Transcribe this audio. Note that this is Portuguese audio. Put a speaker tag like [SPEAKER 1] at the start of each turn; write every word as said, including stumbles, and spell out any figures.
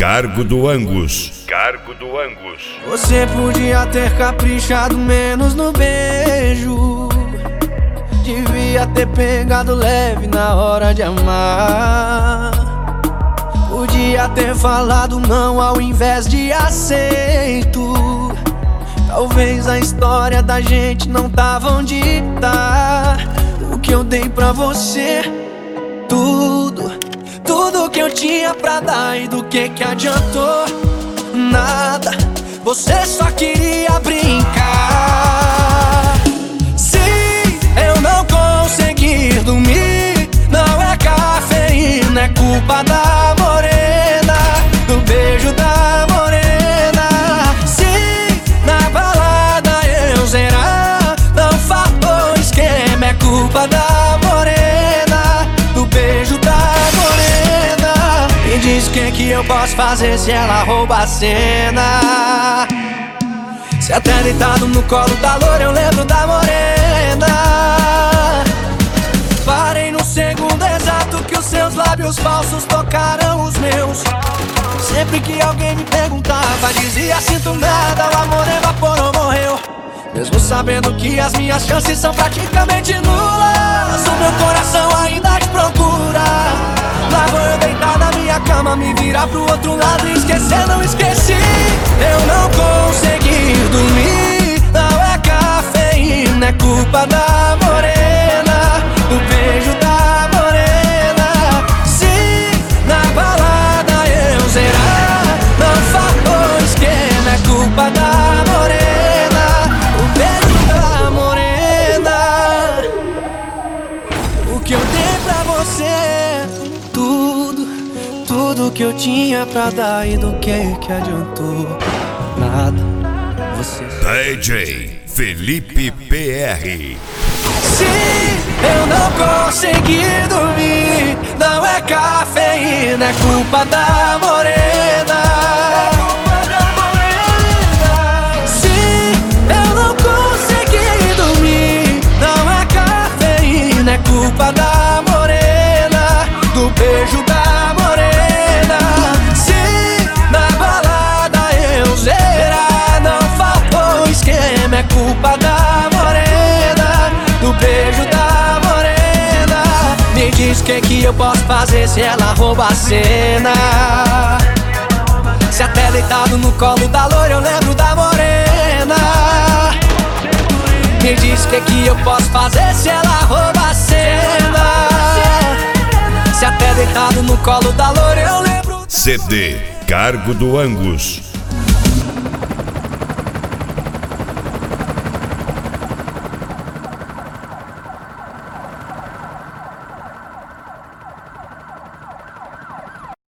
[SPEAKER 1] Cargo do Angus. Cargo do Angus.
[SPEAKER 2] Você podia ter caprichado menos no beijo. Devia ter pegado leve na hora de amar. Podia ter falado não ao invés de aceito. Talvez a história da gente não tava onde tá. O que eu dei pra você, tudo, tudo que eu tinha pra dar, e do que que adiantou? Nada, você só queria brincar. Se eu não conseguir dormir, não é cafeína, é culpa da morena, do beijo da morena. Se na balada eu zerar, não faltou esquema, é culpa da morena, do beijo da morena. Me diz o que que eu posso fazer se ela rouba a cena. Se até deitado no colo da loura eu lembro da morena. Parei no segundo exato que os seus lábios falsos tocaram os meus. Sempre que alguém me perguntava, dizia sinto nada, o amor evaporou, morreu. Mesmo sabendo que as minhas chances são praticamente nulas, o meu coração ainda te procura. Lá vou eu deitar na minha cama, me virar pro outro lado e esquecer, não esqueci. Eu não consegui dormir, não é cafeína, é culpa da morena, do beijo da morena. Se na balada eu zerar, não faltou esquema, é culpa da morena, o beijo da morena. O que eu dei pra você, tudo, tudo que eu tinha pra dar, e do que que adiantou? Nada, você.
[SPEAKER 1] D J Felipe P R.
[SPEAKER 2] Se eu não conseguir dormir, não é cafeína, é culpa da morena. Se eu não conseguir dormir, não é cafeína, é culpa da morena, do beijo da morena. Se na balada eu zerar, não faltou esquema, é culpa da morena, do beijo da morena. Me diz o que que eu posso fazer se ela rouba a cena. Se até deitado no colo da loura eu lembro da morena. Me diz o que que eu posso fazer se ela rouba a cena. Se até deitado no colo da loura eu lembro.
[SPEAKER 1] C D Cargo do Angus.